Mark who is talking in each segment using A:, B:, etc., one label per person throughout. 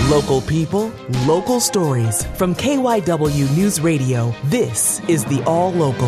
A: Local people, local stories. From KYW News Radio, this is the All Local.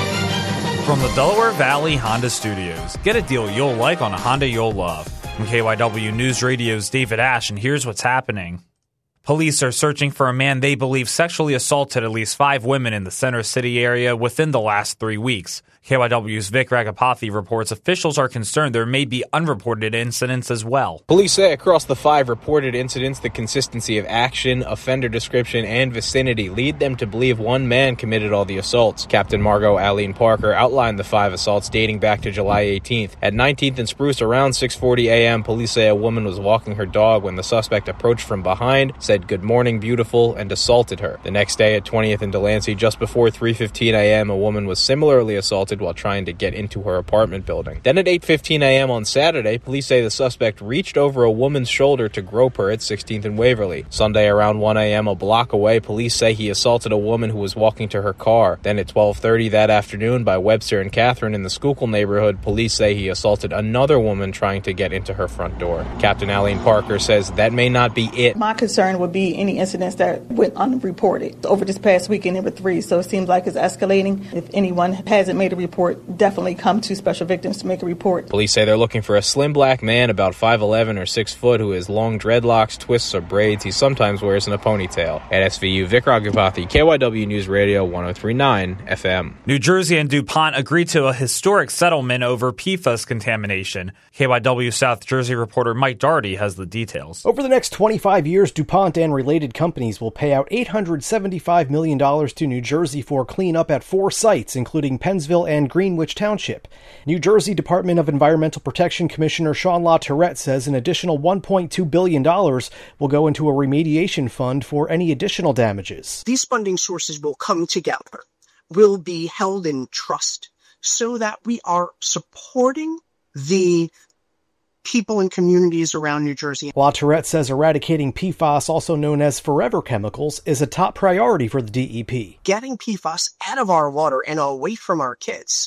B: From the Delaware Valley Honda Studios, get a deal you'll like on a Honda you'll love. From KYW News Radio's David Ash, and here's what's happening. Police are searching for a man they believe sexually assaulted at least 5 women in the Center City area within the last 3 weeks. KYW's Vic Ragapathy reports officials are concerned there may be unreported incidents as well.
C: Police say across the 5 reported incidents, the consistency of action, offender description, and vicinity lead them to believe one man committed all the assaults. Captain Margot Aline Parker outlined the 5 assaults dating back to July 18th. At 19th and Spruce around 6:40 a.m., police say a woman was walking her dog when the suspect approached from behind, said "Good morning, beautiful," and assaulted her. The next day at 20th and Delancey, just before 3:15 a.m., a woman was similarly assaulted while trying to get into her apartment building. Then at 8:15 a.m. on Saturday, police say the suspect reached over a woman's shoulder to grope her at 16th and Waverly. Sunday around 1 a.m., a block away, police say he assaulted a woman who was walking to her car. Then at 12:30 that afternoon by Webster and Catherine in the Schuylkill neighborhood, police say he assaulted another woman trying to get into her front door. Captain Aline Parker says that may not be it.
D: My concern would be any incidents that went unreported. Over this past weekend, there were 3, so it seems like it's escalating. If anyone hasn't made a report, definitely come to Special Victims to make a report.
C: Police say they're looking for a slim black man about 5'11" or 6 foot who has long dreadlocks, twists, or braids he sometimes wears in a ponytail. At SVU, Vic Ragapathy, KYW News Radio 103.9 FM.
B: New Jersey and DuPont agreed to a historic settlement over PFAS contamination. KYW South Jersey reporter Mike Doherty has the details.
E: Over the next 25 years, DuPont and related companies will pay out $875 million to New Jersey for cleanup at 4 sites, including Pennsville and Greenwich Township. New Jersey Department of Environmental Protection Commissioner Sean LaTourette says an additional $1.2 billion will go into a remediation fund for any additional damages.
F: These funding sources will come together, will be held in trust, so that we are supporting the people and communities around New Jersey.
E: LaTourette says eradicating PFAS, also known as forever chemicals, is a top priority for the DEP.
F: Getting PFAS out of our water and away from our kids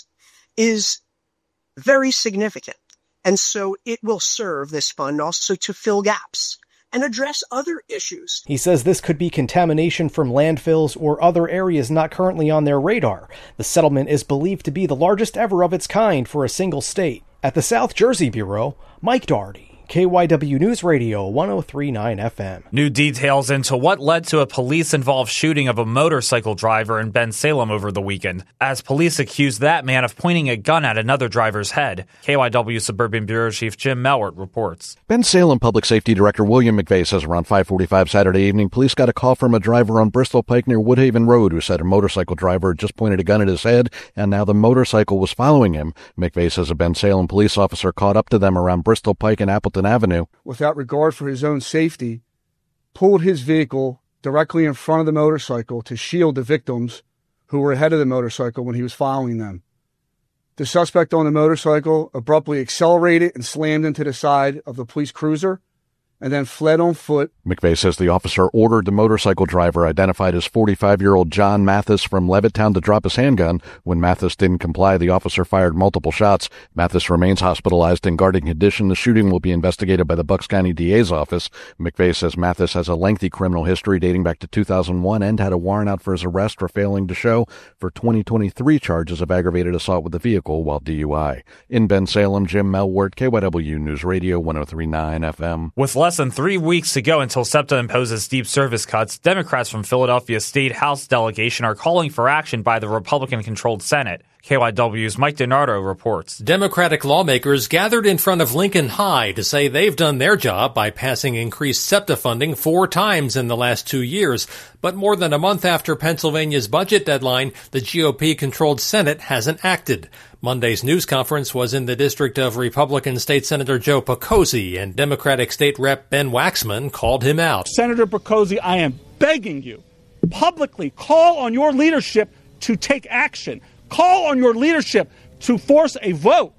F: is very significant. And so it will serve this fund also to fill gaps and address other issues.
E: He says this could be contamination from landfills or other areas not currently on their radar. The settlement is believed to be the largest ever of its kind for a single state. At the South Jersey Bureau, Mike Doherty, KYW News Radio 103.9 FM.
B: New details into what led to a police-involved shooting of a motorcycle driver in Bensalem over the weekend, as police accused that man of pointing a gun at another driver's head. KYW Suburban Bureau Chief Jim Melwert reports.
G: Bensalem Public Safety Director William McVeigh says around 5:45 Saturday evening, police got a call from a driver on Bristol Pike near Woodhaven Road who said a motorcycle driver had just pointed a gun at his head, and now the motorcycle was following him. McVeigh says a Bensalem police officer caught up to them around Bristol Pike and Appleton Avenue.
H: Without regard for his own safety, pulled his vehicle directly in front of the motorcycle to shield the victims who were ahead of the motorcycle when he was following them. The suspect on the motorcycle abruptly accelerated and slammed into the side of the police cruiser and then fled on foot.
G: McVeigh says the officer ordered the motorcycle driver, identified as 45-year-old John Mathis from Levittown, to drop his handgun. When Mathis didn't comply, the officer fired multiple shots. Mathis remains hospitalized in guarding condition. The shooting will be investigated by the Bucks County DA's office. McVeigh says Mathis has a lengthy criminal history dating back to 2001 and had a warrant out for his arrest for failing to show for 2023 charges of aggravated assault with a vehicle while DUI. In Bensalem, Jim Melwert, KYW News Radio 103.9 FM.
B: With less than 3 weeks to go until SEPTA imposes deep service cuts, Democrats from Philadelphia's State House delegation are calling for action by the Republican-controlled Senate. KYW's Mike DiNardo reports.
I: Democratic lawmakers gathered in front of Lincoln High to say they've done their job by passing increased SEPTA funding 4 times in the last 2 years. But more than a month after Pennsylvania's budget deadline, the GOP-controlled Senate hasn't acted. Monday's news conference was in the district of Republican State Senator Joe Picozzi, and Democratic State Rep Ben Waxman called him out.
J: Senator Picozzi, I am begging you, publicly call on your leadership to take action. Call on your leadership to force a vote.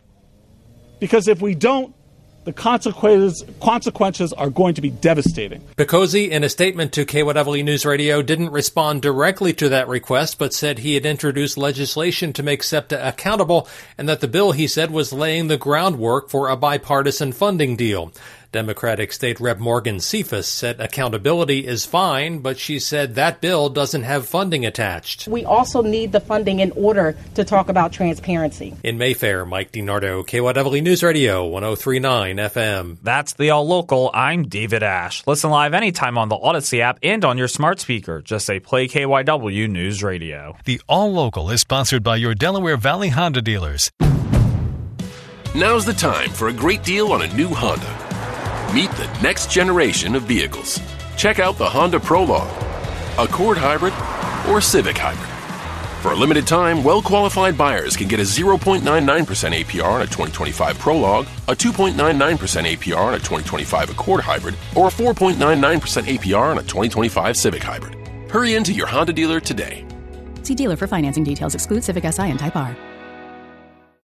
J: Because if we don't, the consequences are going to be devastating.
I: Picozzi, in a statement to KYW News Radio, didn't respond directly to that request, but said he had introduced legislation to make SEPTA accountable, and that the bill, he said, was laying the groundwork for a bipartisan funding deal. Democratic State Rep Morgan Cephas said accountability is fine, but she said that bill doesn't have funding attached.
K: We also need the funding in order to talk about transparency.
I: In Mayfair, Mike DiNardo, KYW News Radio, 103.9 FM.
B: That's the All Local. I'm David Ash. Listen live anytime on the Odyssey app and on your smart speaker. Just say play KYW News Radio.
L: The All Local is sponsored by your Delaware Valley Honda dealers.
M: Now's the time for a great deal on a new Honda. Meet the next generation of vehicles. Check out the Honda Prologue, Accord Hybrid, or Civic Hybrid. For a limited time, well-qualified buyers can get a 0.99% APR on a 2025 Prologue, a 2.99% APR on a 2025 Accord Hybrid, or a 4.99% APR on a 2025 Civic Hybrid. Hurry into your Honda dealer today.
N: See dealer for financing details. Exclude Civic Si and Type R.